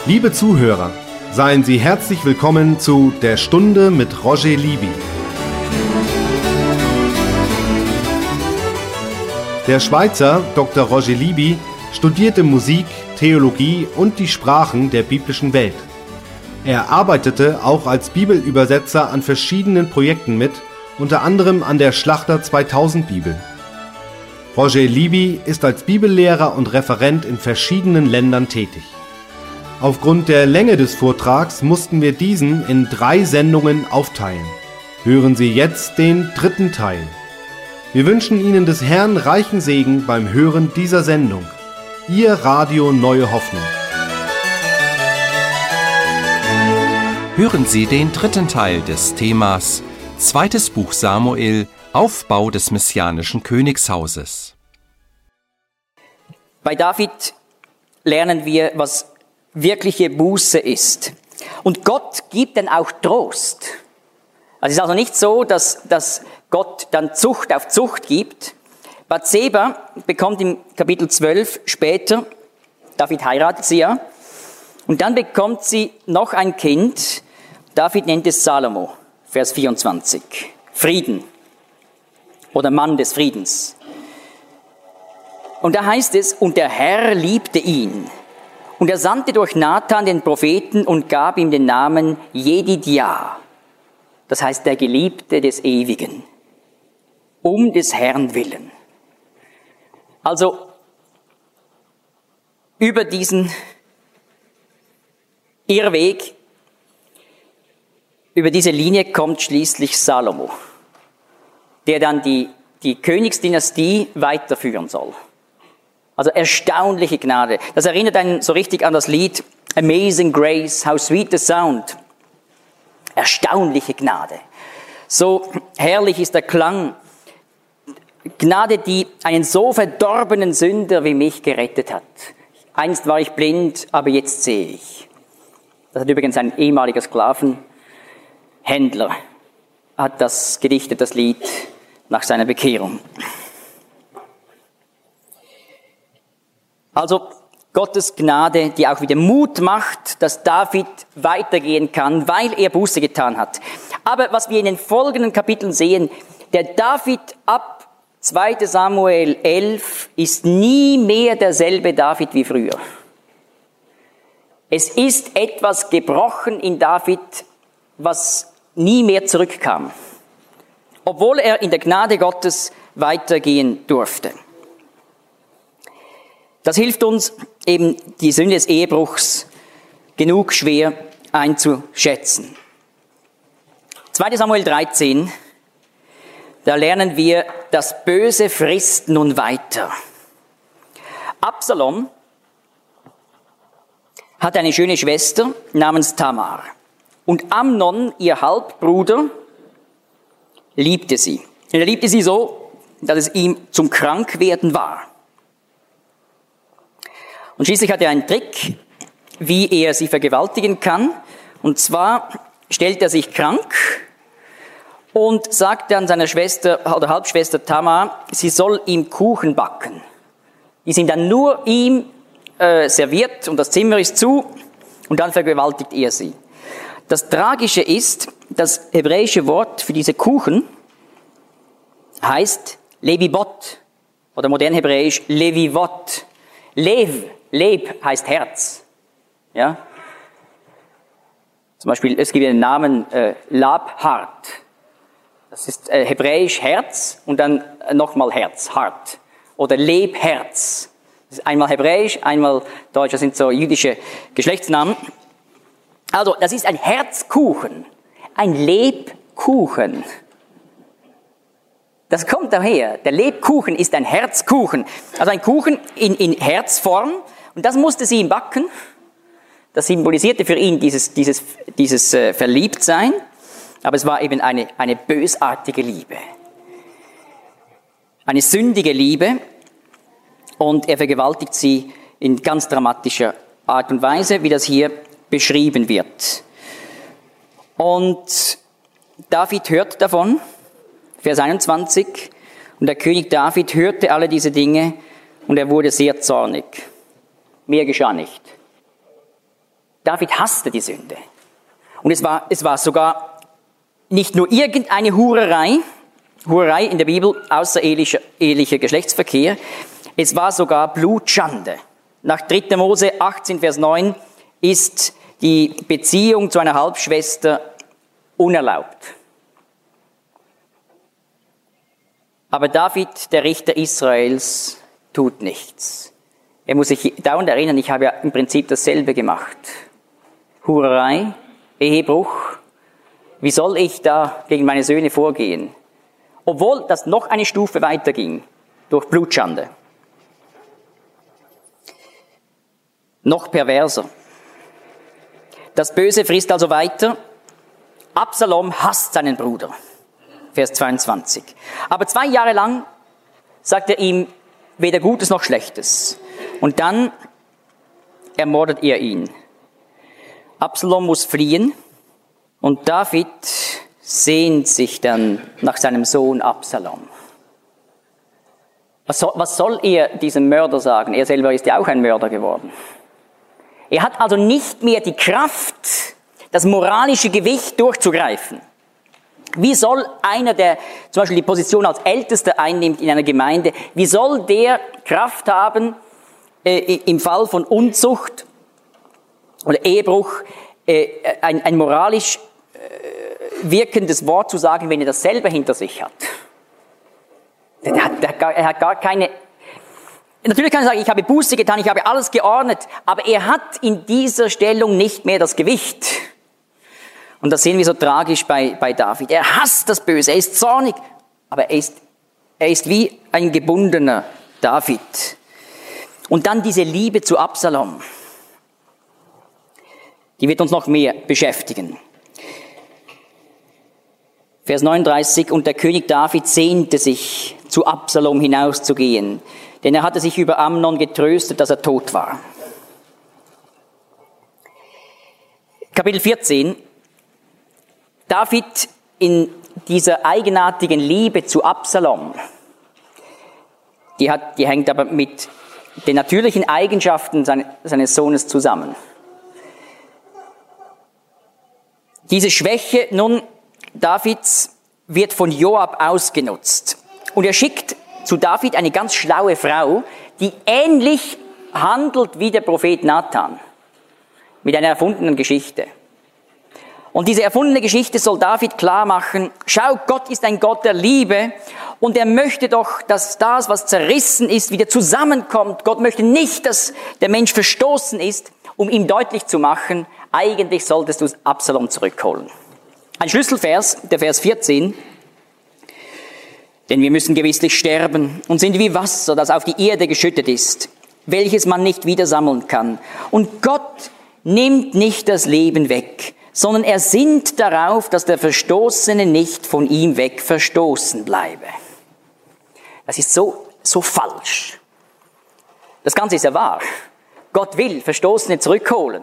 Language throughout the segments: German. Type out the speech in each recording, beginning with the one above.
Liebe Zuhörer, seien Sie herzlich willkommen zu Der Stunde mit Roger Libby. Der Schweizer Dr. Roger Libby studierte Musik, Theologie und die Sprachen der biblischen Welt. Er arbeitete auch als Bibelübersetzer an verschiedenen Projekten mit, unter anderem an der Schlachter 2000 Bibel. Roger Libby ist als Bibellehrer und Referent in verschiedenen Ländern tätig. Aufgrund der Länge des Vortrags mussten wir diesen in 3 Sendungen aufteilen. Hören Sie jetzt den 3. Teil. Wir wünschen Ihnen des Herrn reichen Segen beim Hören dieser Sendung. Ihr Radio Neue Hoffnung. Hören Sie den 3. Teil des Themas 2. Buch Samuel, Aufbau des messianischen Königshauses. Bei David lernen wir, was wirkliche Buße ist. Und Gott gibt dann auch Trost. Also es ist also nicht so, dass Gott dann Zucht auf Zucht gibt. Bathseba bekommt im Kapitel 12 später, David heiratet sie ja, und dann bekommt sie noch ein Kind. David nennt es Salomo, Vers 24. Frieden oder Mann des Friedens. Und da heißt es, und der Herr liebte ihn. Und er sandte durch Nathan den Propheten und gab ihm den Namen Jedidja. Das heißt, der Geliebte des Ewigen. Um des Herrn willen. Also, über diesen Irrweg, über diese Linie kommt schließlich Salomo, der dann die Königsdynastie weiterführen soll. Also erstaunliche Gnade. Das erinnert einen so richtig an das Lied Amazing Grace, how sweet the sound. Erstaunliche Gnade. So herrlich ist der Klang. Gnade, die einen so verdorbenen Sünder wie mich gerettet hat. Einst war ich blind, aber jetzt sehe ich. Das hat übrigens ein ehemaliger Sklavenhändler, hat das gedichtet, das Lied, nach seiner Bekehrung. Also Gottes Gnade, die auch wieder Mut macht, dass David weitergehen kann, weil er Buße getan hat. Aber was wir in den folgenden Kapiteln sehen, der David ab 2. Samuel 11 ist nie mehr derselbe David wie früher. Es ist etwas gebrochen in David, was nie mehr zurückkam, obwohl er in der Gnade Gottes weitergehen durfte. Das hilft uns eben, die Sünde des Ehebruchs genug schwer einzuschätzen. 2. Samuel 13, da lernen wir, das Böse frisst nun weiter. Absalom hat eine schöne Schwester namens Tamar. Und Amnon, ihr Halbbruder, liebte sie. Und er liebte sie so, dass es ihm zum Krankwerden war. Und schließlich hat er einen Trick, wie er sie vergewaltigen kann. Und zwar stellt er sich krank und sagt dann seiner Schwester oder Halbschwester Tamar, sie soll ihm Kuchen backen. Die sind dann nur ihm serviert und das Zimmer ist zu und dann vergewaltigt er sie. Das Tragische ist, das hebräische Wort für diese Kuchen heißt Levivot oder modern hebräisch Levivot. Leb heißt Herz. Ja? Zum Beispiel, es gibt den Namen Labhart. Das ist hebräisch Herz und dann nochmal Herz, Hart. Oder Lebherz. Das ist einmal hebräisch, einmal deutsch. Das sind so jüdische Geschlechtsnamen. Also, das ist ein Herzkuchen. Ein Lebkuchen. Das kommt daher. Der Lebkuchen ist ein Herzkuchen. Also ein Kuchen in Herzform. Und das musste sie ihm backen. Das symbolisierte für ihn dieses Verliebtsein. Aber es war eben eine bösartige Liebe. Eine sündige Liebe. Und er vergewaltigt sie in ganz dramatischer Art und Weise, wie das hier beschrieben wird. Und David hört davon. Vers 21. Und der König David hörte alle diese Dinge und er wurde sehr zornig. Mehr geschah nicht. David hasste die Sünde. Und es war sogar nicht nur irgendeine Hurerei in der Bibel, außerehelicher Geschlechtsverkehr, es war sogar Blutschande. Nach 3. Mose 18, Vers 9 ist die Beziehung zu einer Halbschwester unerlaubt. Aber David, der Richter Israels, tut nichts. Er muss sich dauernd erinnern, ich habe ja im Prinzip dasselbe gemacht. Hurerei, Ehebruch. Wie soll ich da gegen meine Söhne vorgehen? Obwohl das noch eine Stufe weiter ging, durch Blutschande. Noch perverser. Das Böse frisst also weiter. Absalom hasst seinen Bruder. Vers 22. Aber 2 Jahre lang sagt er ihm weder Gutes noch Schlechtes. Und dann ermordet er ihn. Absalom muss fliehen und David sehnt sich dann nach seinem Sohn Absalom. Was soll er diesem Mörder sagen? Er selber ist ja auch ein Mörder geworden. Er hat also nicht mehr die Kraft, das moralische Gewicht durchzugreifen. Wie soll einer, der zum Beispiel die Position als Ältester einnimmt in einer Gemeinde, wie soll der Kraft haben, im Fall von Unzucht oder Ehebruch ein moralisch wirkendes Wort zu sagen, wenn er das selber hinter sich hat? Er hat gar keine... Natürlich kann er sagen, ich habe Buße getan, ich habe alles geordnet, aber er hat in dieser Stellung nicht mehr das Gewicht. Und das sehen wir so tragisch bei David. Er hasst das Böse, er ist zornig, aber er ist wie ein gebundener David. Und dann diese Liebe zu Absalom. Die wird uns noch mehr beschäftigen. Vers 39, und der König David sehnte sich, zu Absalom hinauszugehen, denn er hatte sich über Amnon getröstet, dass er tot war. Kapitel 14. David in dieser eigenartigen Liebe zu Absalom, die hängt aber mit den natürlichen Eigenschaften seines Sohnes zusammen. Diese Schwäche nun Davids wird von Joab ausgenutzt. Und er schickt zu David eine ganz schlaue Frau, die ähnlich handelt wie der Prophet Nathan, mit einer erfundenen Geschichte. Und diese erfundene Geschichte soll David klar machen, schau, Gott ist ein Gott der Liebe und er möchte doch, dass das, was zerrissen ist, wieder zusammenkommt. Gott möchte nicht, dass der Mensch verstoßen ist, um ihm deutlich zu machen, eigentlich solltest du Absalom zurückholen. Ein Schlüsselvers, der Vers 14, denn wir müssen gewisslich sterben und sind wie Wasser, das auf die Erde geschüttet ist, welches man nicht wieder sammeln kann. Und Gott nimmt nicht das Leben weg, sondern er sinnt darauf, dass der Verstoßene nicht von ihm weg verstoßen bleibe. Das ist so falsch. Das Ganze ist ja wahr. Gott will Verstoßene zurückholen.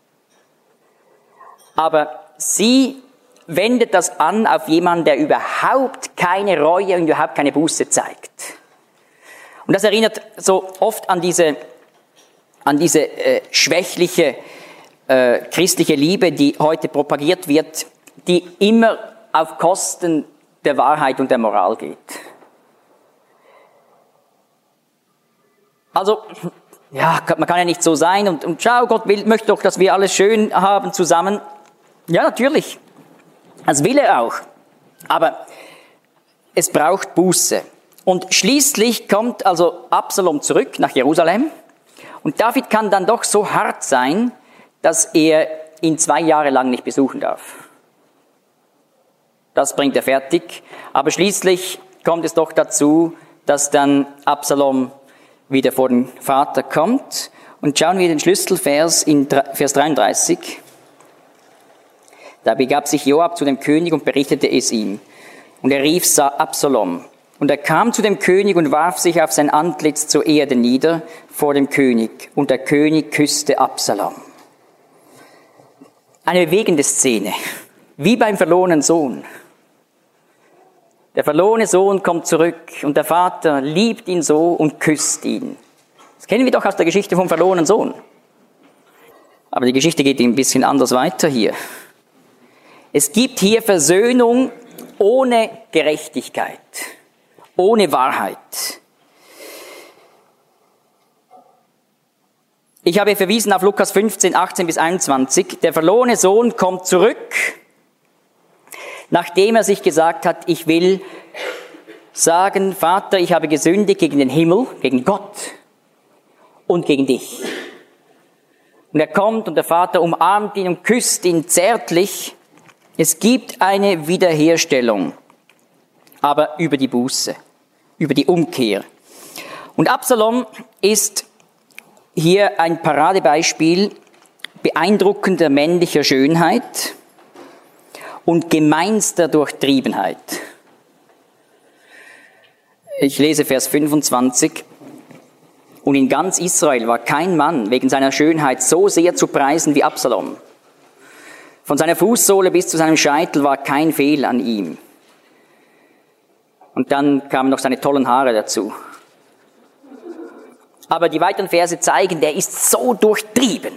Aber sie wendet das an auf jemanden, der überhaupt keine Reue und überhaupt keine Buße zeigt. Und das erinnert so oft an diese schwächliche christliche Liebe, die heute propagiert wird, die immer auf Kosten der Wahrheit und der Moral geht. Also, ja, man kann ja nicht so sein und schau, Gott möchte doch, dass wir alles schön haben zusammen. Ja, natürlich. Das will er auch. Aber es braucht Buße. Und schließlich kommt also Absalom zurück nach Jerusalem. Und David kann dann doch so hart sein, dass er ihn 2 Jahre lang nicht besuchen darf. Das bringt er fertig. Aber schließlich kommt es doch dazu, dass dann Absalom wieder vor den Vater kommt. Und schauen wir den Schlüsselvers in Vers 33. Da begab sich Joab zu dem König und berichtete es ihm. Und er rief Absalom. Und er kam zu dem König und warf sich auf sein Antlitz zur Erde nieder vor dem König. Und der König küsste Absalom. Eine bewegende Szene, wie beim verlorenen Sohn. Der verlorene Sohn kommt zurück und der Vater liebt ihn so und küsst ihn. Das kennen wir doch aus der Geschichte vom verlorenen Sohn. Aber die Geschichte geht ein bisschen anders weiter hier. Es gibt hier Versöhnung ohne Gerechtigkeit, ohne Wahrheit. Ich habe verwiesen auf Lukas 15, 18 bis 21. Der verlorene Sohn kommt zurück, nachdem er sich gesagt hat, ich will sagen, Vater, ich habe gesündigt gegen den Himmel, gegen Gott und gegen dich. Und er kommt und der Vater umarmt ihn und küsst ihn zärtlich. Es gibt eine Wiederherstellung, aber über die Buße, über die Umkehr. Und Absalom ist hier ein Paradebeispiel beeindruckender männlicher Schönheit und gemeinster Durchtriebenheit. Ich lese Vers 25. Und in ganz Israel war kein Mann wegen seiner Schönheit so sehr zu preisen wie Absalom. Von seiner Fußsohle bis zu seinem Scheitel war kein Fehl an ihm. Und dann kamen noch seine tollen Haare dazu. Aber die weiteren Verse zeigen, der ist so durchtrieben.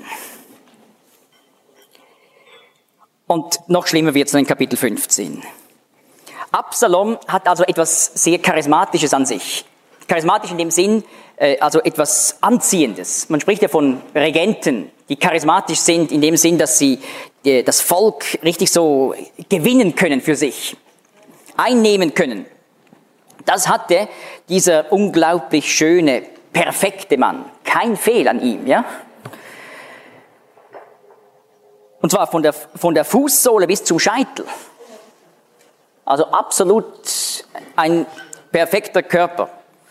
Und noch schlimmer wird es in Kapitel 15. Absalom hat also etwas sehr Charismatisches an sich. Charismatisch in dem Sinn, also etwas Anziehendes. Man spricht ja von Regenten, die charismatisch sind in dem Sinn, dass sie das Volk richtig so gewinnen können für sich, einnehmen können. Das hatte dieser unglaublich schöne, perfekte Mann. Kein Fehl an ihm, ja? Und zwar von der Fußsohle bis zum Scheitel. Also absolut ein perfekter Körper.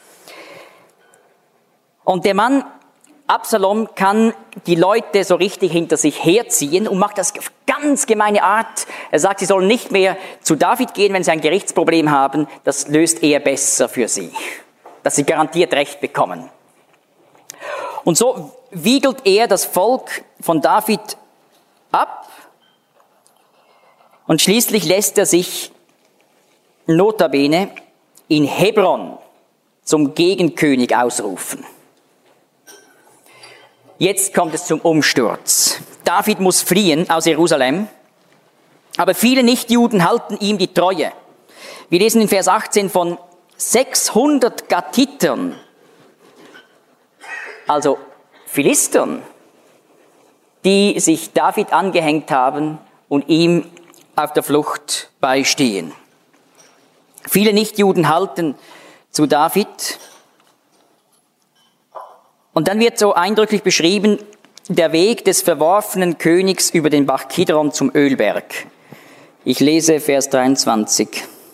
Und der Mann Absalom kann die Leute so richtig hinter sich herziehen und macht das auf ganz gemeine Art. Er sagt, sie sollen nicht mehr zu David gehen, wenn sie ein Gerichtsproblem haben. Das löst er besser für sie, dass sie garantiert Recht bekommen. Und so wiegelt er das Volk von David ab und schließlich lässt er sich notabene in Hebron zum Gegenkönig ausrufen. Jetzt kommt es zum Umsturz. David muss fliehen aus Jerusalem, aber viele Nichtjuden halten ihm die Treue. Wir lesen in Vers 18 von 600 Gattitern, also Philistern, die sich David angehängt haben und ihm auf der Flucht beistehen. Viele Nichtjuden halten zu David. Und dann wird so eindrücklich beschrieben, der Weg des verworfenen Königs über den Bach Kidron zum Ölberg. Ich lese Vers 23.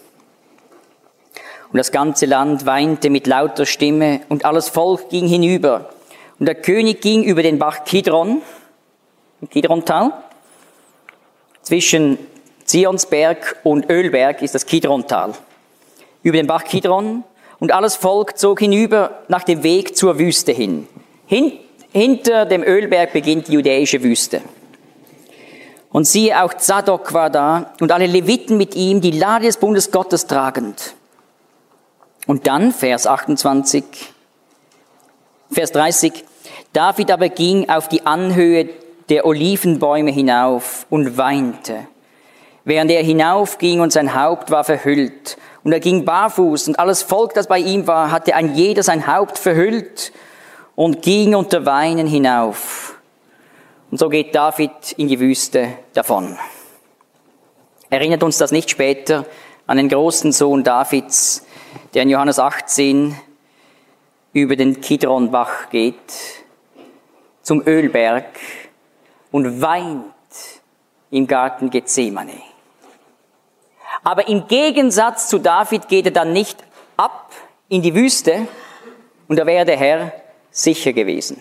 Und das ganze Land weinte mit lauter Stimme und alles Volk ging hinüber. Und der König ging über den Bach Kidron, im Kidrontal. Zwischen Zionsberg und Ölberg ist das Kidrontal. Über den Bach Kidron. Und alles Volk zog hinüber nach dem Weg zur Wüste hin. Hinter dem Ölberg beginnt die judäische Wüste. Und siehe, auch Zadok war da und alle Leviten mit ihm, die Lade des Bundes Gottes tragend. Und dann, Vers 28, Vers 30, David aber ging auf die Anhöhe der Olivenbäume hinauf und weinte, während er hinaufging und sein Haupt war verhüllt. Und er ging barfuß und alles Volk, das bei ihm war, hatte ein jeder sein Haupt verhüllt und ging unter Weinen hinauf. Und so geht David in die Wüste davon. Erinnert uns das nicht später an den großen Sohn Davids, der in Johannes 18 über den Kidronbach geht, zum Ölberg und weint im Garten Gethsemane. Aber im Gegensatz zu David geht er dann nicht ab in die Wüste und da wäre der Herr sicher gewesen.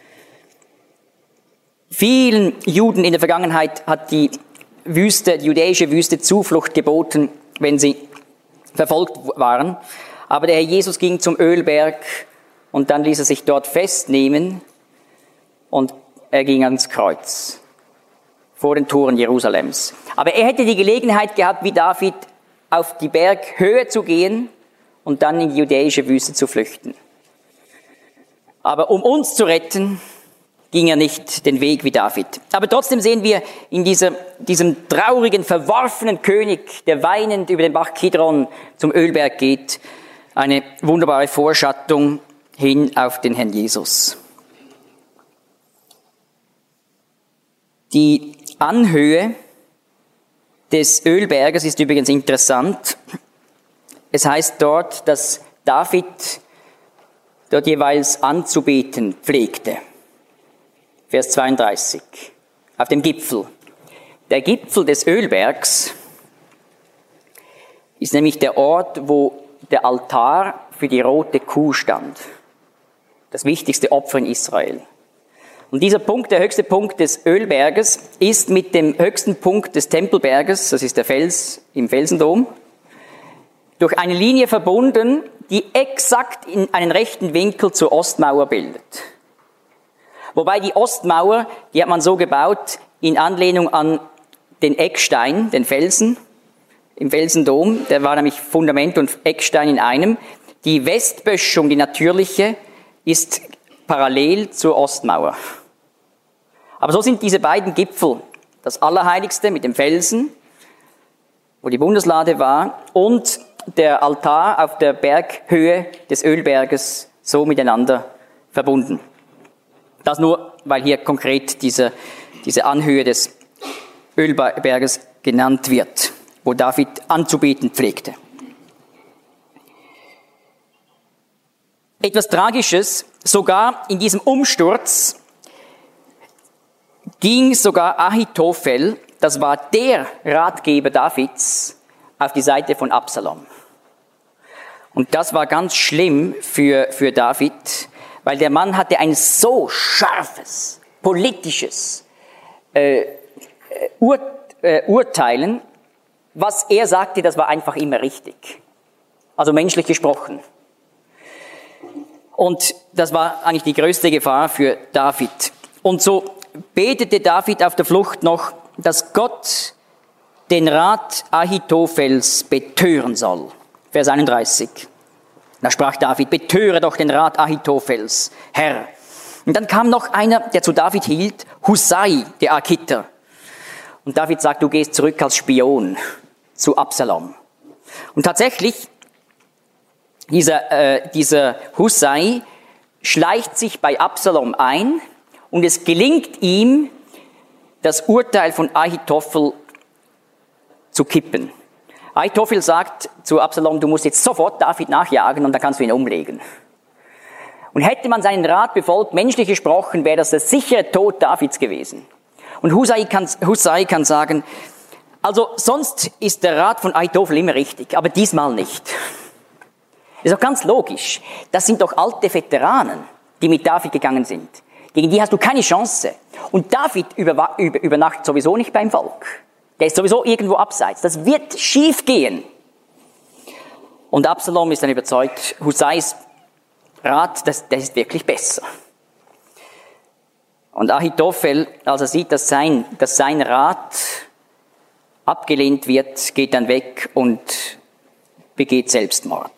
Vielen Juden in der Vergangenheit hat die judäische Wüste Zuflucht geboten, wenn sie verfolgt waren. Aber der Herr Jesus ging zum Ölberg und dann ließ er sich dort festnehmen und er ging ans Kreuz vor den Toren Jerusalems. Aber er hätte die Gelegenheit gehabt, wie David, auf die Berghöhe zu gehen und dann in die judäische Wüste zu flüchten. Aber um uns zu retten, ging er nicht den Weg wie David. Aber trotzdem sehen wir in diesem traurigen, verworfenen König, der weinend über den Bach Kidron zum Ölberg geht, eine wunderbare Vorschattung hin auf den Herrn Jesus. Die Anhöhe des Ölberges ist übrigens interessant. Es heißt dort, dass David dort jeweils anzubeten pflegte. Vers 32, auf dem Gipfel. Der Gipfel des Ölbergs ist nämlich der Ort, wo der Altar für die rote Kuh stand. Das wichtigste Opfer in Israel. Und dieser Punkt, der höchste Punkt des Ölberges, ist mit dem höchsten Punkt des Tempelberges, das ist der Fels im Felsendom, durch eine Linie verbunden, die exakt in einen rechten Winkel zur Ostmauer bildet. Wobei die Ostmauer, die hat man so gebaut, in Anlehnung an den Eckstein, den Felsen, im Felsendom, der war nämlich Fundament und Eckstein in einem. Die Westböschung, die natürliche, ist parallel zur Ostmauer. Aber so sind diese beiden Gipfel, das Allerheiligste mit dem Felsen, wo die Bundeslade war, und der Altar auf der Berghöhe des Ölberges so miteinander verbunden. Das nur, weil hier konkret diese Anhöhe des Ölberges genannt wird, wo David anzubeten pflegte. Etwas Tragisches, sogar in diesem Umsturz ging sogar Ahitophel, das war der Ratgeber Davids, auf die Seite von Absalom. Und das war ganz schlimm für David, weil der Mann hatte ein so scharfes, politisches Urteilen. Was er sagte, das war einfach immer richtig. Also menschlich gesprochen. Und das war eigentlich die größte Gefahr für David. Und so betete David auf der Flucht noch, dass Gott den Rat Ahitophels betören soll. Vers 31. Da sprach David, betöre doch den Rat Ahitophels, Herr. Und dann kam noch einer, der zu David hielt, Husai, der Arkiter. Und David sagt, du gehst zurück als Spion zu Absalom. Und tatsächlich, dieser Husai schleicht sich bei Absalom ein und es gelingt ihm, das Urteil von Ahitophel zu kippen. Ahitophel sagt zu Absalom, du musst jetzt sofort David nachjagen und dann kannst du ihn umlegen. Und hätte man seinen Rat befolgt, menschlich gesprochen, wäre das der sichere Tod Davids gewesen. Und Husai kann sagen, also sonst ist der Rat von Ahitophel immer richtig, aber diesmal nicht. Das ist auch ganz logisch. Das sind doch alte Veteranen, die mit David gegangen sind. Gegen die hast du keine Chance. Und David übernachtet sowieso nicht beim Volk. Der ist sowieso irgendwo abseits. Das wird schief gehen. Und Absalom ist dann überzeugt, Husais Rat, das ist wirklich besser. Und Ahitophel, als er sieht, dass sein Rat abgelehnt wird, geht dann weg und begeht Selbstmord.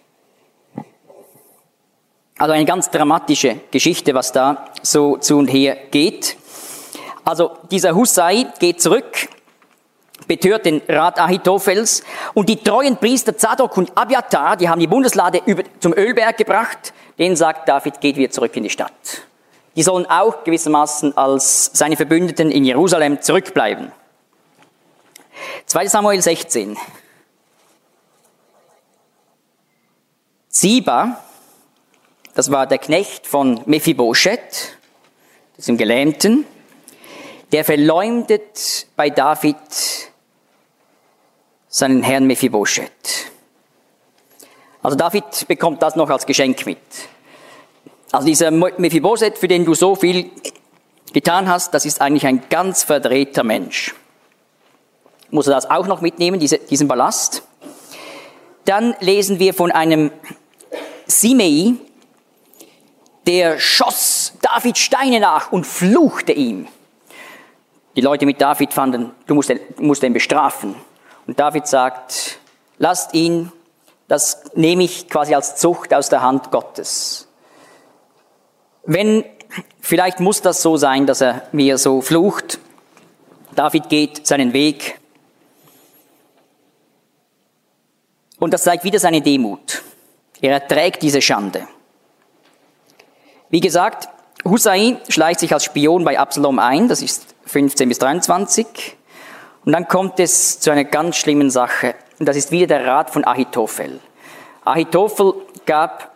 Also eine ganz dramatische Geschichte, was da so zu und her geht. Also dieser Husai geht zurück, betört den Rat Ahitophels und die treuen Priester Zadok und Abiathar, die haben die Bundeslade zum Ölberg gebracht, denen sagt David, geht wieder zurück in die Stadt. Die sollen auch gewissermaßen als seine Verbündeten in Jerusalem zurückbleiben. 2. Samuel 16. Ziba, das war der Knecht von Mephibosheth, diesem Gelähmten, der verleumdet bei David seinen Herrn Mephibosheth. Also David bekommt das noch als Geschenk mit. Also dieser Mephibosheth, für den du so viel getan hast, das ist eigentlich ein ganz verdrehter Mensch. Muss er das auch noch mitnehmen, diesen Ballast? Dann lesen wir von einem Simei, der schoss David Steine nach und fluchte ihm. Die Leute mit David fanden, du musst ihn bestrafen. Und David sagt, lasst ihn, das nehme ich quasi als Zucht aus der Hand Gottes. Wenn vielleicht muss das so sein, dass er mir so flucht. David geht seinen Weg. Und das zeigt wieder seine Demut. Er erträgt diese Schande. Wie gesagt, Husai schleicht sich als Spion bei Absalom ein, das ist 15 bis 23. Und dann kommt es zu einer ganz schlimmen Sache. Und das ist wieder der Rat von Ahitophel. Ahitophel gab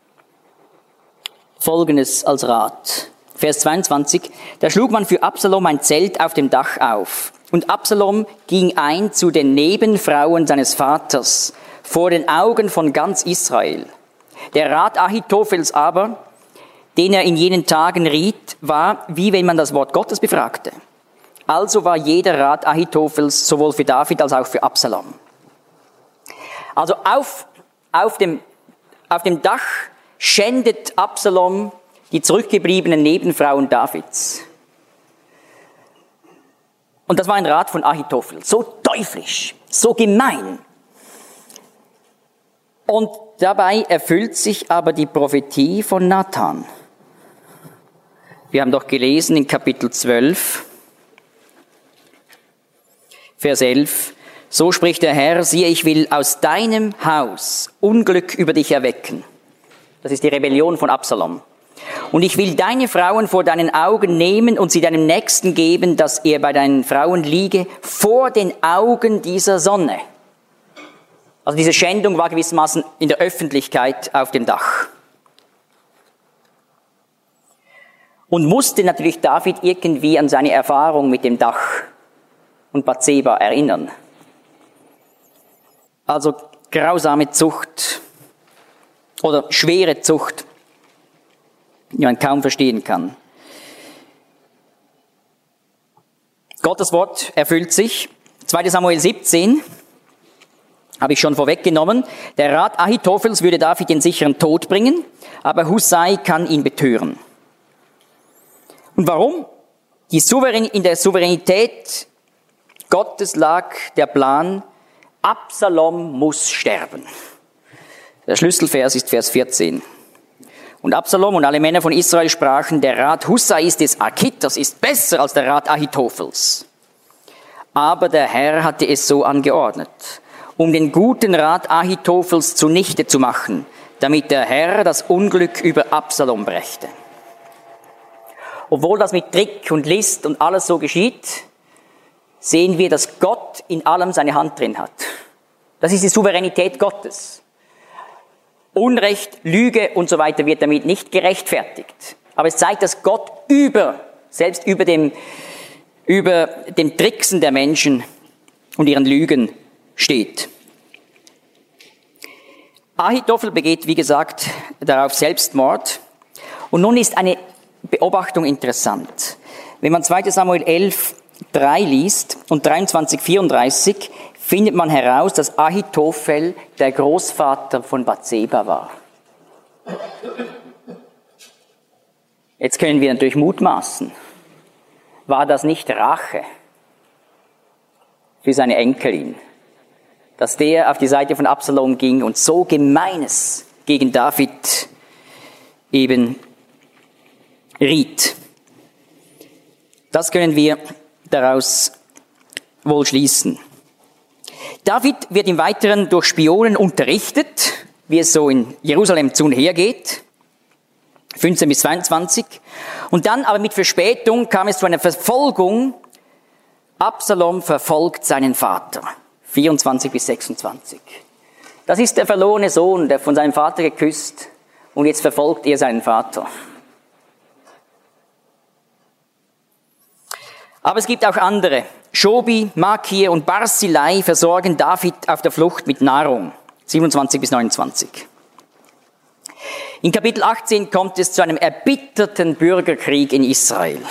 Folgendes als Rat. Vers 22. Da schlug man für Absalom ein Zelt auf dem Dach auf. Und Absalom ging ein zu den Nebenfrauen seines Vaters, vor den Augen von ganz Israel. Der Rat Ahitophels aber, den er in jenen Tagen riet, war, wie wenn man das Wort Gottes befragte. Also war jeder Rat Ahitophels sowohl für David als auch für Absalom. Also auf dem Dach schändet Absalom die zurückgebliebenen Nebenfrauen Davids. Und das war ein Rat von Ahitophel. So teuflisch, so gemein. Und dabei erfüllt sich aber die Prophetie von Nathan. Wir haben doch gelesen in Kapitel 12, Vers 11, so spricht der Herr, siehe, ich will aus deinem Haus Unglück über dich erwecken. Das ist die Rebellion von Absalom. Und ich will deine Frauen vor deinen Augen nehmen und sie deinem Nächsten geben, dass er bei deinen Frauen liege, vor den Augen dieser Sonne. Also diese Schändung war gewissermaßen in der Öffentlichkeit auf dem Dach. Und musste natürlich David irgendwie an seine Erfahrung mit dem Dach und Bathseba erinnern. Also grausame Zucht oder schwere Zucht, die man kaum verstehen kann. Gottes Wort erfüllt sich. 2. Samuel 17 habe ich schon vorweggenommen. Der Rat Ahitophels würde David den sicheren Tod bringen, aber Husai kann ihn betören. Und warum? In der Souveränität Gottes lag der Plan, Absalom muss sterben. Der Schlüsselvers ist Vers 14. Und Absalom und alle Männer von Israel sprachen, der Rat Husais des Architas ist besser als der Rat Ahitophels. Aber der Herr hatte es so angeordnet, um den guten Rat Ahitophels zunichte zu machen, damit der Herr das Unglück über Absalom brächte. Obwohl das mit Trick und List und alles so geschieht, sehen wir, dass Gott in allem seine Hand drin hat. Das ist die Souveränität Gottes. Unrecht, Lüge und so weiter wird damit nicht gerechtfertigt. Aber es zeigt, dass Gott selbst über dem Tricksen der Menschen und ihren Lügen steht. Ahitophel begeht, wie gesagt, darauf Selbstmord. Und nun ist eine Beobachtung interessant. Wenn man 2. Samuel 11, 3 liest und 23, 34, findet man heraus, dass Ahitophel der Großvater von Bathseba war. Jetzt können wir natürlich mutmaßen. War das nicht Rache für seine Enkelin, dass der auf die Seite von Absalom ging und so Gemeines gegen David eben riet? Das können wir daraus wohl schließen. David wird im Weiteren durch Spionen unterrichtet, wie es so in Jerusalem zu und her geht, 15 bis 22. Und dann aber mit Verspätung kam es zu einer Verfolgung. Absalom verfolgt seinen Vater, 24 bis 26. Das ist der verlorene Sohn, der von seinem Vater geküsst, und jetzt verfolgt er seinen Vater. Aber es gibt auch andere. Schobi, Makir und Barzillai versorgen David auf der Flucht mit Nahrung. 27 bis 29. In Kapitel 18 kommt es zu einem erbitterten Bürgerkrieg in Israel.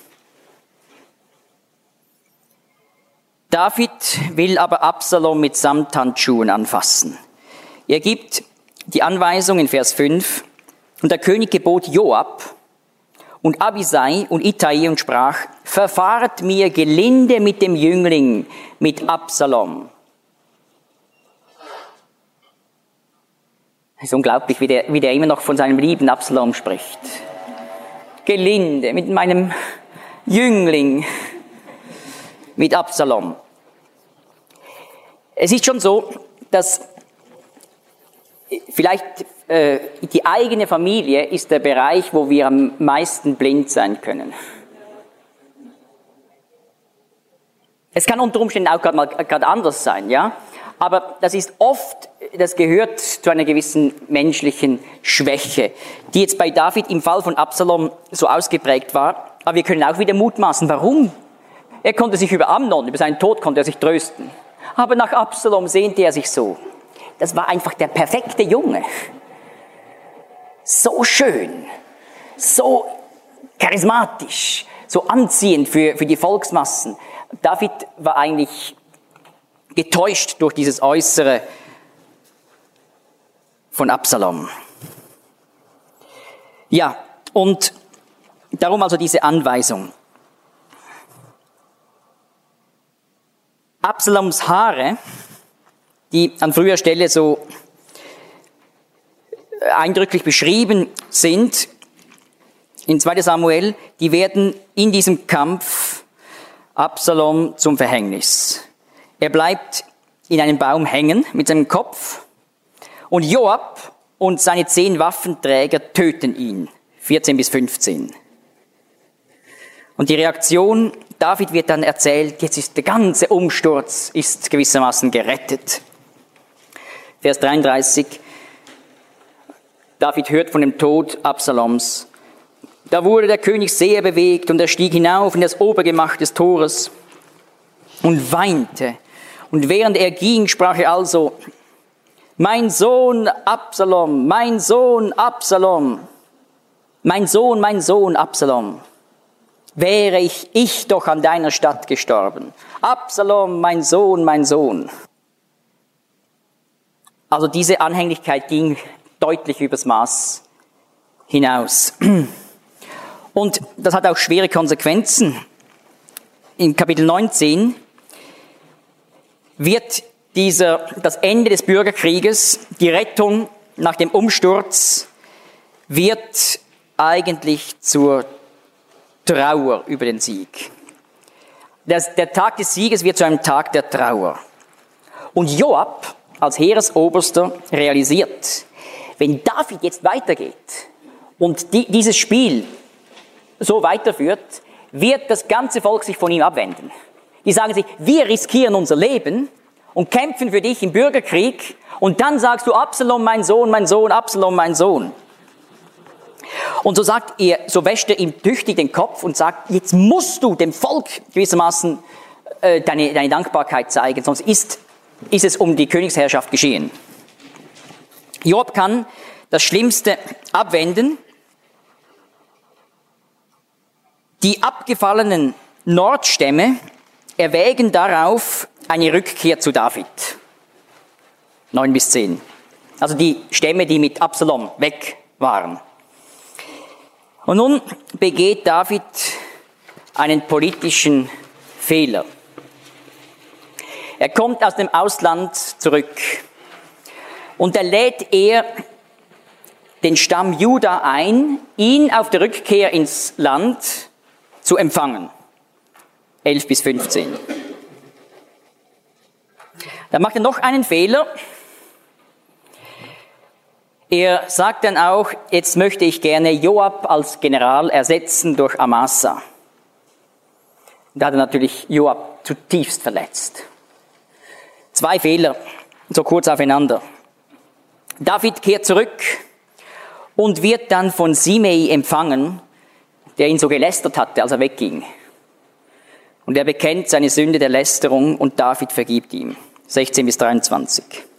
David will aber Absalom mit Samthandschuhen anfassen. Er gibt die Anweisung in Vers 5. Und der König gebot Joab und Abisai und Ittai und sprach, verfahrt mir gelinde mit dem Jüngling, mit Absalom. Es ist unglaublich, wie der immer noch von seinem lieben Absalom spricht. Gelinde, mit meinem Jüngling, mit Absalom. Es ist schon so, dass vielleicht die eigene Familie ist der Bereich, wo wir am meisten blind sein können. Es kann unter Umständen auch gerade anders sein, ja. Aber das ist oft, das gehört zu einer gewissen menschlichen Schwäche, die jetzt bei David im Fall von Absalom so ausgeprägt war. Aber wir können auch wieder mutmaßen, warum? Er konnte sich über Amnon, über seinen Tod konnte er sich trösten. Aber nach Absalom sehnte er sich so. Das war einfach der perfekte Junge. So schön, so charismatisch, so anziehend für die Volksmassen. David war eigentlich getäuscht durch dieses Äußere von Absalom. Ja, und darum also diese Anweisung. Absaloms Haare, die an früher Stelle so eindrücklich beschrieben sind, in 2. Samuel, die werden in diesem Kampf Absalom zum Verhängnis. Er bleibt in einem Baum hängen mit seinem Kopf und Joab und seine 10 Waffenträger töten ihn, 14 bis 15. Und die Reaktion, David wird dann erzählt, jetzt ist der ganze Umsturz, ist gewissermaßen gerettet. Vers 33, David hört von dem Tod Absaloms. Da wurde der König sehr bewegt und er stieg hinauf in das Obergemach des Tores und weinte. Und während er ging, sprach er also, mein Sohn Absalom, mein Sohn Absalom, mein Sohn Absalom, wäre ich doch an deiner Statt gestorben. Absalom, mein Sohn, mein Sohn. Also diese Anhänglichkeit ging deutlich übers Maß hinaus. Und das hat auch schwere Konsequenzen. Im Kapitel 19 wird das Ende des Bürgerkrieges, die Rettung nach dem Umsturz, wird eigentlich zur Trauer über den Sieg. Der Tag des Sieges wird zu einem Tag der Trauer. Und Joab als Heeresoberster realisiert, wenn David jetzt weitergeht und dieses Spiel so weiterführt, wird das ganze Volk sich von ihm abwenden. Die sagen sich, wir riskieren unser Leben und kämpfen für dich im Bürgerkrieg und dann sagst du, Absalom, mein Sohn, Absalom, mein Sohn. Und so wäscht er ihm tüchtig den Kopf und sagt, jetzt musst du dem Volk gewissermaßen deine Dankbarkeit zeigen, sonst ist es um die Königsherrschaft geschehen. Joab kann das Schlimmste abwenden. Die abgefallenen Nordstämme erwägen darauf eine Rückkehr zu David. 9 bis 10. Also die Stämme, die mit Absalom weg waren. Und nun begeht David einen politischen Fehler. Er kommt aus dem Ausland zurück und da lädt er den Stamm Juda ein, ihn auf der Rückkehr ins Land zu empfangen. 11 bis 15. Dann macht er noch einen Fehler. Er sagt dann auch, jetzt möchte ich gerne Joab als General ersetzen durch Amasa. Da hat er natürlich Joab zutiefst verletzt. 2 Fehler, so kurz aufeinander. David kehrt zurück und wird dann von Simei empfangen, der ihn so gelästert hatte, als er wegging. Und er bekennt seine Sünde der Lästerung und David vergibt ihm. 16 bis 23.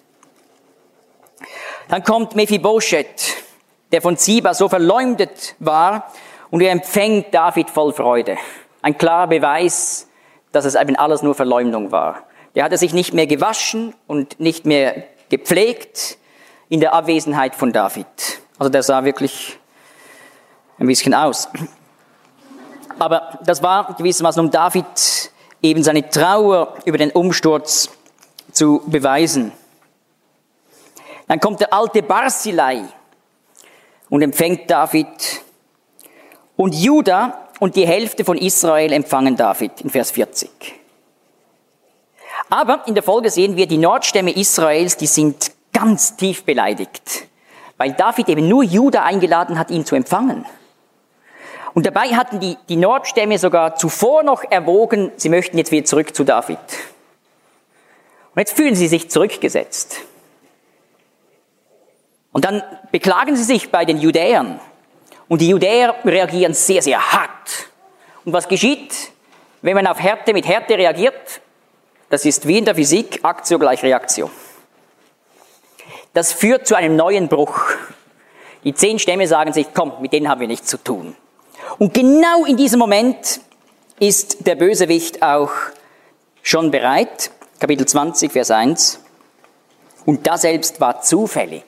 Dann kommt Mephibosheth, der von Ziba so verleumdet war, und er empfängt David voll Freude. Ein klarer Beweis, dass es eben alles nur Verleumdung war. Der hatte sich nicht mehr gewaschen und nicht mehr gepflegt in der Abwesenheit von David. Also der sah wirklich ein bisschen aus. Aber das war gewissermaßen, um David eben seine Trauer über den Umsturz zu beweisen. Dann kommt der alte Barzillai und empfängt David und Juda und die Hälfte von Israel empfangen David in Vers 40. Aber in der Folge sehen wir, die Nordstämme Israels, die sind ganz tief beleidigt, weil David eben nur Juda eingeladen hat, ihn zu empfangen. Und dabei hatten die Nordstämme sogar zuvor noch erwogen, sie möchten jetzt wieder zurück zu David. Und jetzt fühlen sie sich zurückgesetzt. Und dann beklagen sie sich bei den Judäern. Und die Judäer reagieren sehr, sehr hart. Und was geschieht, wenn man auf Härte mit Härte reagiert? Das ist wie in der Physik, Aktio gleich Reaktion. Das führt zu einem neuen Bruch. Die 10 Stämme sagen sich, komm, mit denen haben wir nichts zu tun. Und genau in diesem Moment ist der Bösewicht auch schon bereit. Kapitel 20, Vers 1. Und da selbst war zufällig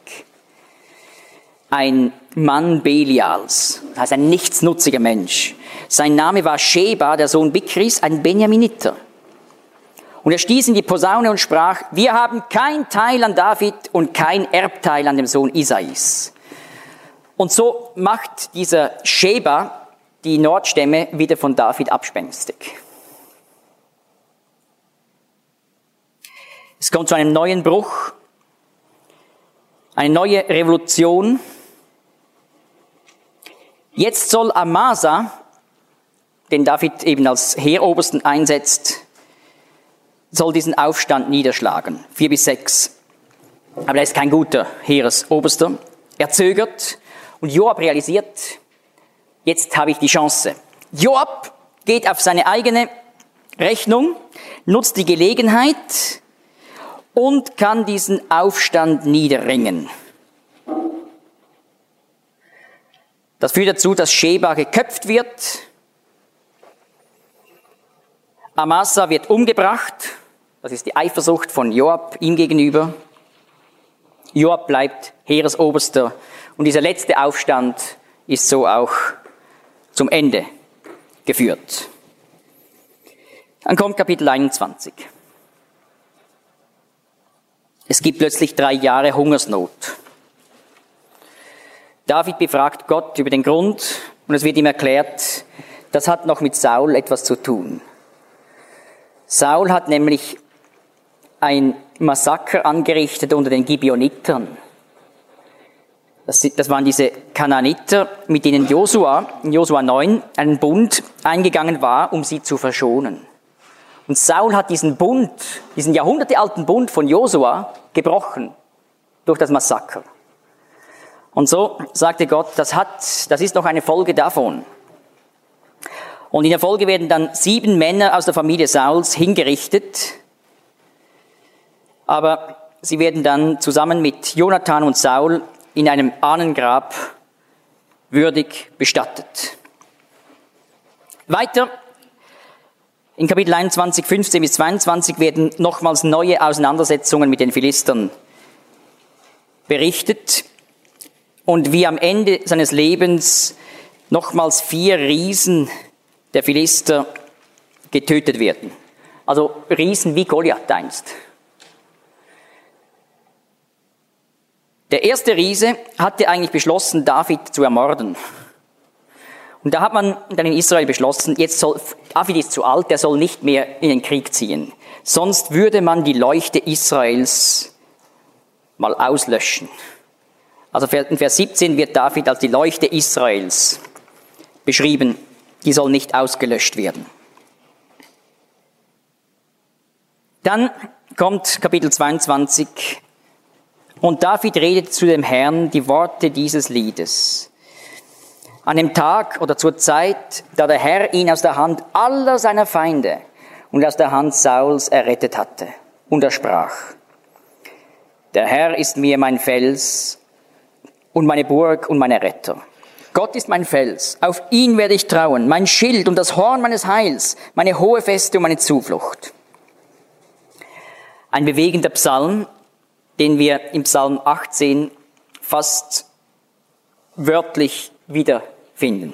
ein Mann Belials, das heißt ein nichtsnutziger Mensch. Sein Name war Sheba, der Sohn Bikris, ein Benjaminiter. Und er stieß in die Posaune und sprach, wir haben kein Teil an David und kein Erbteil an dem Sohn Isais. Und so macht dieser Sheba die Nordstämme wieder von David abspenstig. Es kommt zu einem neuen Bruch, eine neue Revolution. Jetzt soll Amasa, den David eben als Heerobersten einsetzt, soll diesen Aufstand niederschlagen. 4-6. Aber er ist kein guter Heeresoberster. Er zögert und Joab realisiert, jetzt habe ich die Chance. Joab geht auf seine eigene Rechnung, nutzt die Gelegenheit und kann diesen Aufstand niederringen. Das führt dazu, dass Sheba geköpft wird. Amasa wird umgebracht. Das ist die Eifersucht von Joab ihm gegenüber. Joab bleibt Heeresoberster. Und dieser letzte Aufstand ist so auch zum Ende geführt. Dann kommt Kapitel 21. Es gibt plötzlich 3 Jahre Hungersnot. David befragt Gott über den Grund und es wird ihm erklärt, das hat noch mit Saul etwas zu tun. Saul hat nämlich ein Massaker angerichtet unter den Gibeonitern. Das waren diese Kanaaniter, mit denen Josua in Josua 9 einen Bund eingegangen war, um sie zu verschonen. Und Saul hat diesen Bund, diesen jahrhundertealten Bund von Josua gebrochen durch das Massaker. Und so sagte Gott, das ist noch eine Folge davon. Und in der Folge werden dann 7 Männer aus der Familie Sauls hingerichtet. Aber sie werden dann zusammen mit Jonathan und Saul in einem Ahnengrab würdig bestattet. Weiter, in Kapitel 21, 15-22 werden nochmals neue Auseinandersetzungen mit den Philistern berichtet. Und wie am Ende seines Lebens nochmals 4 Riesen der Philister getötet werden. Also Riesen wie Goliath einst. Der erste Riese hatte eigentlich beschlossen, David zu ermorden. Und da hat man dann in Israel beschlossen, David ist zu alt, der soll nicht mehr in den Krieg ziehen. Sonst würde man die Leuchte Israels mal auslöschen. Also in Vers 17 wird David als die Leuchte Israels beschrieben. Die soll nicht ausgelöscht werden. Dann kommt Kapitel 22 und David redet zu dem Herrn die Worte dieses Liedes. An dem Tag oder zur Zeit, da der Herr ihn aus der Hand aller seiner Feinde und aus der Hand Sauls errettet hatte. Und er sprach, der Herr ist mir mein Fels und meine Burg und mein Retter. Gott ist mein Fels, auf ihn werde ich trauen, mein Schild und das Horn meines Heils, meine hohe Feste und meine Zuflucht. Ein bewegender Psalm, den wir im Psalm 18 fast wörtlich wiederfinden.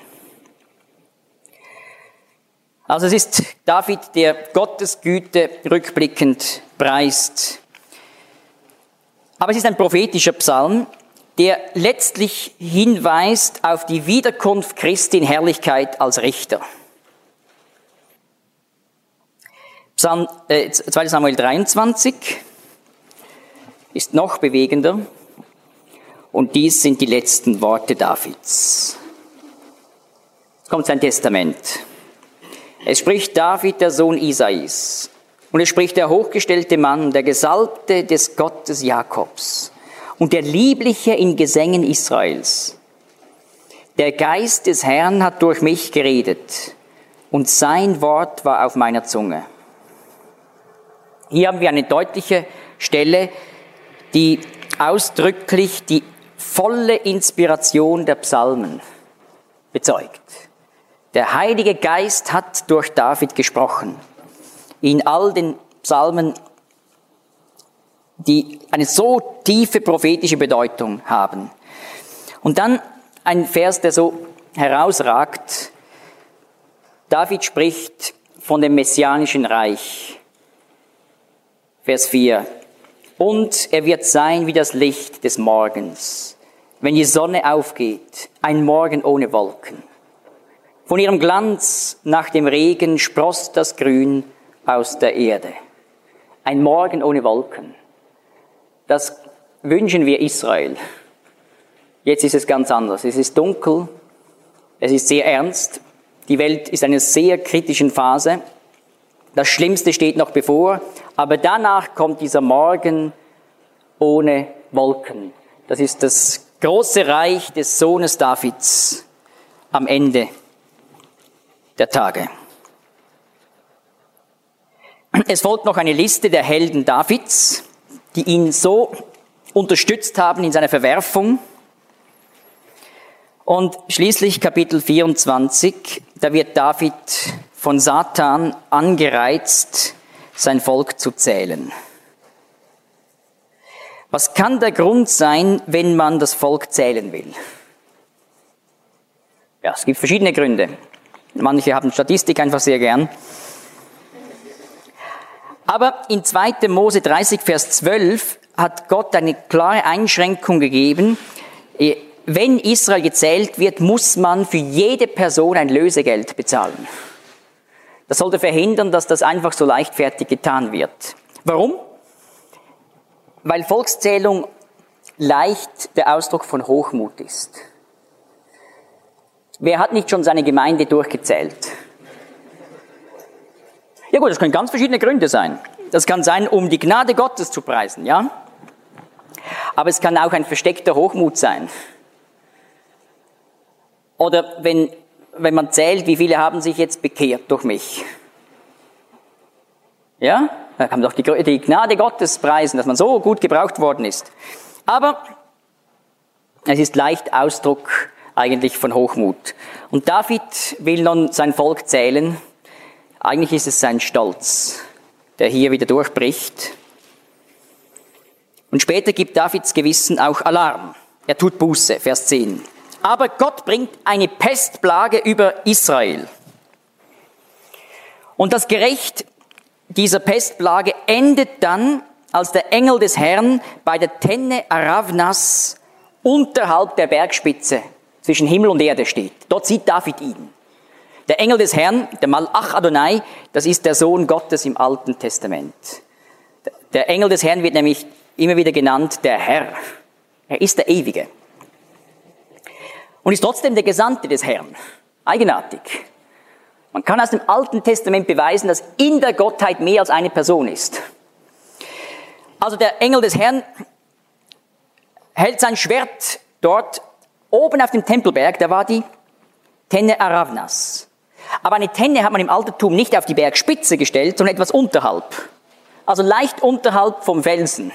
Also es ist David, der Gottes Güte rückblickend preist. Aber es ist ein prophetischer Psalm, der letztlich hinweist auf die Wiederkunft Christi in Herrlichkeit als Richter. 2. Samuel 23 ist noch bewegender und dies sind die letzten Worte Davids. Jetzt kommt sein Testament. Es spricht David, der Sohn Isais, und es spricht der hochgestellte Mann, der Gesalbte des Gottes Jakobs und der Liebliche in Gesängen Israels. Der Geist des Herrn hat durch mich geredet und sein Wort war auf meiner Zunge. Hier haben wir eine deutliche Stelle, die ausdrücklich die volle Inspiration der Psalmen bezeugt. Der Heilige Geist hat durch David gesprochen. In all den Psalmen, die eine so tiefe prophetische Bedeutung haben. Und dann ein Vers, der so herausragt. David spricht von dem messianischen Reich. Vers 4. Und er wird sein wie das Licht des Morgens, wenn die Sonne aufgeht, ein Morgen ohne Wolken. Von ihrem Glanz nach dem Regen sproßt das Grün aus der Erde. Ein Morgen ohne Wolken. Das wünschen wir Israel. Jetzt ist es ganz anders. Es ist dunkel, es ist sehr ernst. Die Welt ist in einer sehr kritischen Phase. Das Schlimmste steht noch bevor, aber danach kommt dieser Morgen ohne Wolken. Das ist das große Reich des Sohnes Davids am Ende der Tage. Es folgt noch eine Liste der Helden Davids, die ihn so unterstützt haben in seiner Verwerfung. Und schließlich Kapitel 24, da wird David von Satan angereizt, sein Volk zu zählen. Was kann der Grund sein, wenn man das Volk zählen will? Ja, es gibt verschiedene Gründe. Manche haben Statistik einfach sehr gern. Aber in 2. Mose 30, Vers 12 hat Gott eine klare Einschränkung gegeben. Wenn Israel gezählt wird, muss man für jede Person ein Lösegeld bezahlen. Das sollte verhindern, dass das einfach so leichtfertig getan wird. Warum? Weil Volkszählung leicht der Ausdruck von Hochmut ist. Wer hat nicht schon seine Gemeinde durchgezählt? Ja gut, das können ganz verschiedene Gründe sein. Das kann sein, um die Gnade Gottes zu preisen, ja? Aber es kann auch ein versteckter Hochmut sein. Oder wenn man zählt, wie viele haben sich jetzt bekehrt durch mich. Ja? Da kann man doch die Gnade Gottes preisen, dass man so gut gebraucht worden ist. Aber es ist leicht Ausdruck eigentlich von Hochmut. Und David will nun sein Volk zählen. Eigentlich ist es sein Stolz, der hier wieder durchbricht. Und später gibt Davids Gewissen auch Alarm. Er tut Buße, Vers 10. Aber Gott bringt eine Pestplage über Israel. Und das Gericht dieser Pestplage endet dann, als der Engel des Herrn bei der Tenne Aravnas unterhalb der Bergspitze zwischen Himmel und Erde steht. Dort sieht David ihn. Der Engel des Herrn, der Malach Adonai, das ist der Sohn Gottes im Alten Testament. Der Engel des Herrn wird nämlich immer wieder genannt der Herr. Er ist der Ewige. Und ist trotzdem der Gesandte des Herrn. Eigenartig. Man kann aus dem Alten Testament beweisen, dass in der Gottheit mehr als eine Person ist. Also der Engel des Herrn hält sein Schwert dort oben auf dem Tempelberg, da war die Tenne Aravnas. Aber eine Tenne hat man im Altertum nicht auf die Bergspitze gestellt, sondern etwas unterhalb. Also leicht unterhalb vom Felsen.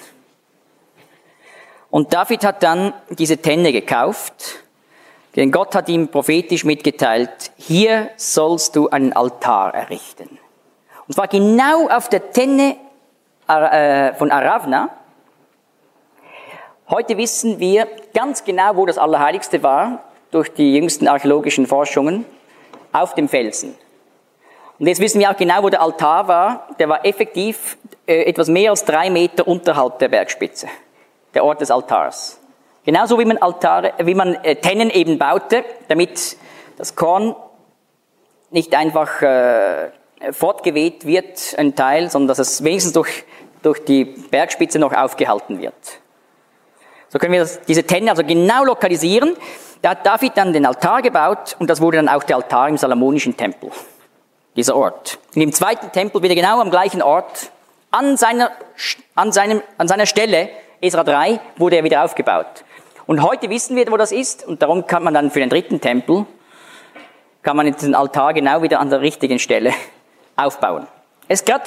Und David hat dann diese Tenne gekauft, denn Gott hat ihm prophetisch mitgeteilt, hier sollst du einen Altar errichten. Und zwar genau auf der Tenne von Aravna. Heute wissen wir ganz genau, wo das Allerheiligste war, durch die jüngsten archäologischen Forschungen, auf dem Felsen. Und jetzt wissen wir auch genau, wo der Altar war. Der war effektiv etwas mehr als 3 Meter unterhalb der Bergspitze, der Ort des Altars. Genauso wie man Tennen eben baute, damit das Korn nicht einfach fortgeweht wird, ein Teil, sondern dass es wenigstens durch die Bergspitze noch aufgehalten wird. So können wir diese Tenne also genau lokalisieren. Da hat David dann den Altar gebaut und das wurde dann auch der Altar im Salomonischen Tempel, dieser Ort. Und im zweiten Tempel wieder genau am gleichen Ort, an seiner Stelle, Esra 3, wurde er wieder aufgebaut. Und heute wissen wir, wo das ist und darum kann man dann für den dritten Tempel, kann man den Altar genau wieder an der richtigen Stelle aufbauen. Es ist gerade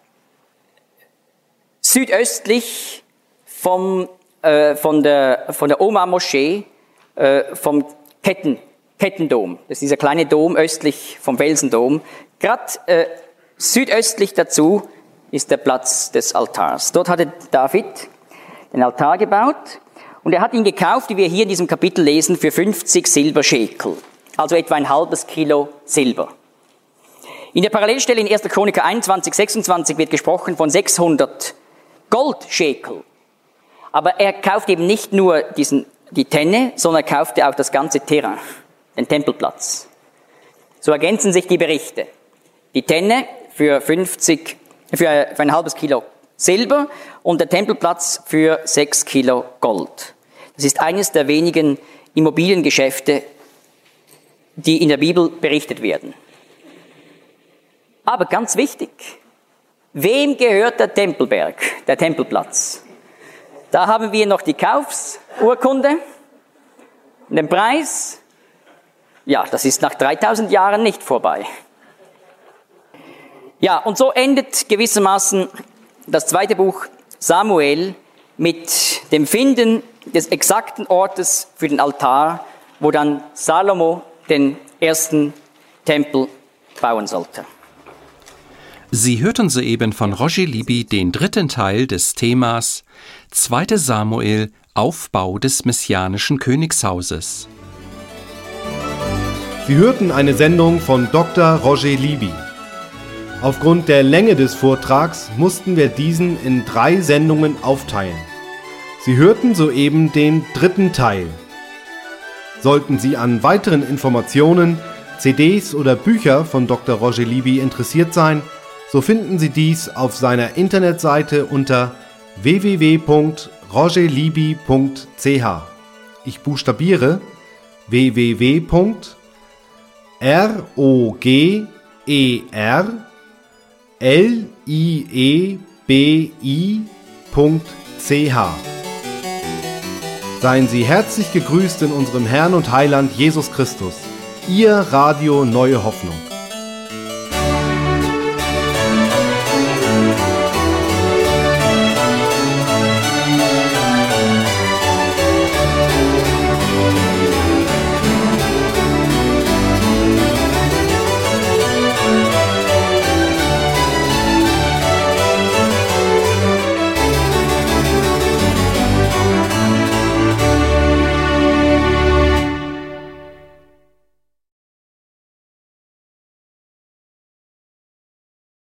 südöstlich von der Omar-Moschee, vom Kettendom. Das ist dieser kleine Dom östlich vom Felsendom. Gerade südöstlich dazu ist der Platz des Altars. Dort hatte David den Altar gebaut und er hat ihn gekauft, wie wir hier in diesem Kapitel lesen, für 50 Silberschekel. Also etwa ein halbes Kilo Silber. In der Parallelstelle in 1. Chroniker 21, 26 wird gesprochen von 600 Goldschekel. Aber er kauft eben nicht nur die Tenne, sondern er kaufte auch das ganze Terrain, den Tempelplatz. So ergänzen sich die Berichte. Die Tenne für ein halbes Kilo Silber und der Tempelplatz für 6 Kilo Gold. Das ist eines der wenigen Immobiliengeschäfte, die in der Bibel berichtet werden. Aber ganz wichtig, wem gehört der Tempelberg, der Tempelplatz? Da haben wir noch die Kaufsurkunde, den Preis. Ja, das ist nach 3000 Jahren nicht vorbei. Ja, und so endet gewissermaßen das zweite Buch Samuel mit dem Finden des exakten Ortes für den Altar, wo dann Salomo den ersten Tempel bauen sollte. Sie hörten soeben von Roger Libby den dritten Teil des Themas 2. Samuel, Aufbau des messianischen Königshauses. Sie hörten eine Sendung von Dr. Roger Libby. Aufgrund der Länge des Vortrags mussten wir diesen in 3 Sendungen aufteilen. Sie hörten soeben den dritten Teil. Sollten Sie an weiteren Informationen, CDs oder Bücher von Dr. Roger Libby interessiert sein, so finden Sie dies auf seiner Internetseite unter www.rogerlibby.ch. Ich buchstabiere www.rogerlibby.ch. Seien Sie herzlich gegrüßt in unserem Herrn und Heiland Jesus Christus. Ihr Radio Neue Hoffnung.